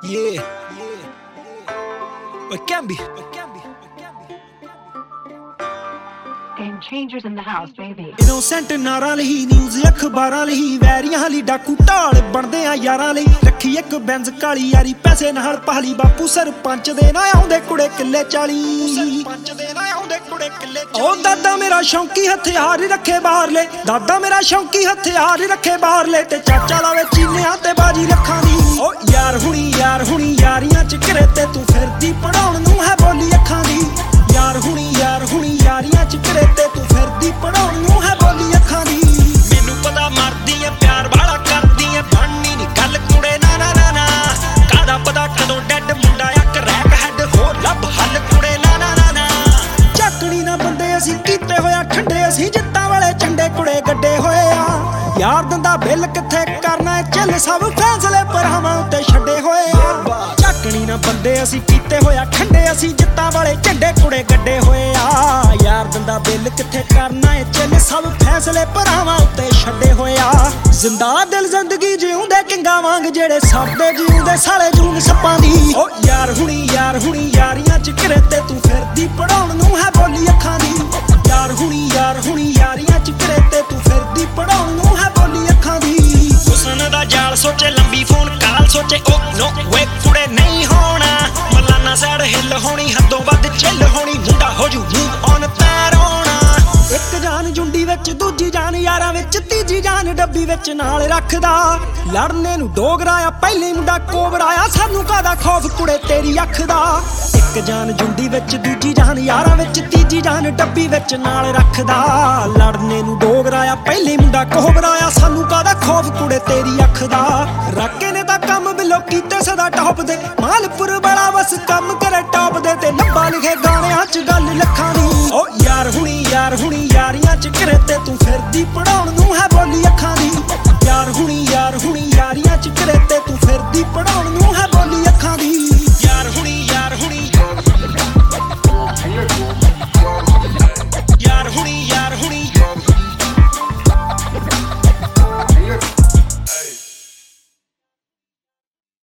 Yeah. It can be. Game changers in the house, baby. Innocent ਨਾਰਾਂ ਲਈ news ਅਖਬਾਰਾਂ ਲਈ ਵੈਰੀਆਂ ਲਈ ਡਾਕੂ ਢਾਲ ਬਣਦੇ ਆ ਯਾਰਾਂ ਲਈ ਰੱਖੀ ਇੱਕ ਬੈਂਜ਼ ਕਾਲੀ ਯਾਰੀ ਪੈਸੇ ਨਾਲ ਪਹਾਲੀ ਬਾਪੂ ਸਰਪੰਚ ਦੇ ਨਾ ਆਉਂਦੇ ਕੁੜੇ ਕਿੱਲੇ 40 ਸਰਪੰਚ ਦੇ ਨਾ ਆਉਂਦੇ ਕੁੜੇ ਕਿੱਲੇ 40 ਉਹ ਦਾਦਾ ਮੇਰਾ ਸ਼ੌਂਕੀ ਹਥਿਆਰ ਰੱਖੇ ਬਾਹਰਲੇ ਦਾਦਾ ਮੇਰਾ ਸ਼ੌਂਕੀ ਹਥਿਆਰ ਰੱਖੇ ਬਾਹਰਲੇ ਤੇ ਚਾਚਾ ਲਾਵੇ ਚੀਨਿਆਂ ਤੇ ਬਾਜੀ ਰੱਖਾਂ ਦੀ ਓ ਯਾਰ ਹੁਣੀ ਯਾਰੀਆਂ ਚ ਘਰੇ ਤੇ ਤੂੰ ਫਿਰਦੀ ਪੜਾਉਣ ਨੂੰ ਹੈ ਬੋਲੀ ਅੱਖਾਂ ਦੀ ਯਾਰ ਹੁਣੀ ਯਾਰੀਆਂ ਚ ਘਰੇ ਤੇ ਤੂੰ ਫਿਰਦੀ ਪੜਾਉਣ ਨੂੰ ਹੈ ਬੋਲੀ ਅੱਖਾਂ ਦੀ ਮੈਨੂੰ ਪਤਾ ਮਰਦੀ ਐ ਪਿਆਰ ਵਾਲਾ ਕਰਦੀ ਐ ਬਣਨੀ ਨੀ ਗੱਲ ਕੁੜੇ ਨਾ ਨਾ ਨਾ ਨਾ ਕਾਹਦਾ ਪਤਾ ਕਦੋਂ ਡੈਡ ਮੁੰਡਾ ਆ ਕਰੈਕ ਹੈਡ ਹੋ ਲੱਭ ਹੱਲ ਕੁੜੇ ਨਾ ਨਾ ਨਾ ਨਾ ਚੱਕਣੀ ਨਾ ਬੰਦੇ ਅਸੀਂ ਕੀਤੇ ਹੋਇਆ ਠੰਡੇ ਅਸੀਂ ਜਿੱਤਾਂ ਵਾਲੇ ਝੰਡੇ ਕੁੜੇ ਗੱਡੇ ਹੋਏ ਆ ਯਾਰ ਦੰਦਾ ਬਿੱਲ ਕਿੱਥੇ ਕਰਨਾ ਚੱਲ ਸਭ ਫੈਸਲੇ ਪਰਾਵਾਂ ਉੱਤੇ ਛੱਡੇ ਹੋਏ ਆ ਚੱਕਣੀ ਨਾ ਬੰਦੇ ਅਸੀਂ ਕੀਤੇ ਹੋਇਆ ਠੰਡੇ ਅਸੀਂ ਜਿੱਤਾਂ ਵਾਲੇ ਝੰਡੇ ਕੁੜੇ ਗੱਡੇ ਹੋਏ ਆ ਯਾਰ ਦੰਦਾ ਬਿੱਲ ਕਿੱਥੇ ਕਰਨਾ ਏ ਚੱਲ ਸਭ ਫੈਸਲੇ ਪਰਾਵਾਂ ਉੱਤੇ ਛੱਡੇ ਹੋਏ ਆ ਜ਼ਿੰਦਾ ਦਿਲ ਜ਼ਿੰਦਗੀ ਜਿਉਂਦੇ ਕਿੰਗਾ ਵਾਂਗ ਜਿਹੜੇ ਸਭ ਦੇ ਜਿਉਂਦੇ ਸਾਲੇ ਜੂਨ ਸੱਪਾਂ ਦੀ ਓ ਯਾਰ ਹੁਣੀ ਯਾਰੀਆਂ ਚ ਘਰੇ ਤੇ ਤੂੰ ਫਿਰਦੀ ਪੜਾਉਣ ਨੂੰ ਹੈ ਬੋਲੀ ਅੱਖਾਂ ਦੀ ਯਾਰ ਹੁਣੀ ਯਾਰੀਆਂ ਚ ਘਰੇ ਤੇ ਤੂੰ ਫਿਰਦੀ ਪੜਾਉਣ ਨੂੰ ਹੈ ਬੋਲੀ ਅੱਖਾਂ ਦੀ ਹੁਸਨ ਦਾ ਜਾਲ ਸੋਚੇ ਲੰਬੀ ਫੋਨ ਕਾਲ ਸੋਚੇ ਓ ਨੋ ਵੇ ਕੁੜੇ ਨਹੀਂ ਹੋਣਾ ਮਲਾਨਾ ਸਾਈਡ ਹਿੱਲ ਹੋਣੀ ਹੱਦੋਂ ਵੱਧ ਚਿੱਲ ਹੋਣੀ ਮੁੰਡਾ ਹੋ ਜੂ ਮੂਵ ਔਨ ਤੈਰੋਣਾ ਇੱਕ ਜਾਨ ਜੁੰਡੀ ਵਿੱਚ ਦੂਜੀ ਜਾਨ ਯਾਰਾਂ ਵਿੱਚ ਤੀਜੀ ਜਾਨ ਡੱਬੀ ਵਿੱਚ ਨਾਲ ਰੱਖਦਾ ਲੜਨੇ ਨੂੰ ਡੋਗਰਾਇਆ ਪਹਿਲੇ ਮੁੰਡਾ ਕੋਬਰਾਇਆ ਸਾਨੂੰ ਕਾਹਦਾ ਖੌਫ ਕੁੜੇ ਤੇਰੀ ਅੱਖ ਦਾ ਇੱਕ ਜਾਨ ਜੁੰਡੀ ਵਿੱਚ ਦੂਜੀ ਜਾਨ ਯਾਰਾਂ ਵਿੱਚ ਤੀਜੀ ਜਾਨ ਡੱਬੀ ਵਿੱਚ ਨਾਲ ਰੱਖਦਾ ਲੜਨੇ ਨੂੰ ਡੋਗਰਾਇਆ ਪਹਿਲੇ ਮੁੰਡਾ ਕੋਬਰਾਇਆ ਸਾਨੂੰ ਕਾਹਦਾ ਖੌਫ ਕੁੜੇ ਤੇਰੀ ਅੱਖ ਦਾ ਰਾਕੇ ਨੇ ਤਾਂ ਕੰਮ ਬਿਲੋ ਕੀਤੇ ਸਦਾ ਟੌਪ ਦੇ ਮਾਲਪੁਰ ਵਾਲਾ ਬਸ ਕੰਮ ਕਰੇ ਟੌਪ ਦੇ ਤੇ ਲੱਭਾ ਲਿਖੇ ਗਾਣਿਆਂ ਚ ਗੱਲ ਲੱਖਾਂ ਦੀ ਓ ਯਾਰ ਹੁਣੀ ਯਾਰੀਆਂ ਚ ਘਰੇ ਤੇ ਤੂੰ ਫਿਰਦੀ ਪੜਾਉਣ ਨੂੰ ਹੈ ਬੋਲੀ ਅੱਖਾਂ ਦੀ ਯਾਰ ਹੁਣੀ ਯਾਰੀਆਂ ਚ ਘਰੇ ਤੇ ਤੂੰ ਫਿਰਦੀ ਪੜਾਉਣ ਨੂੰ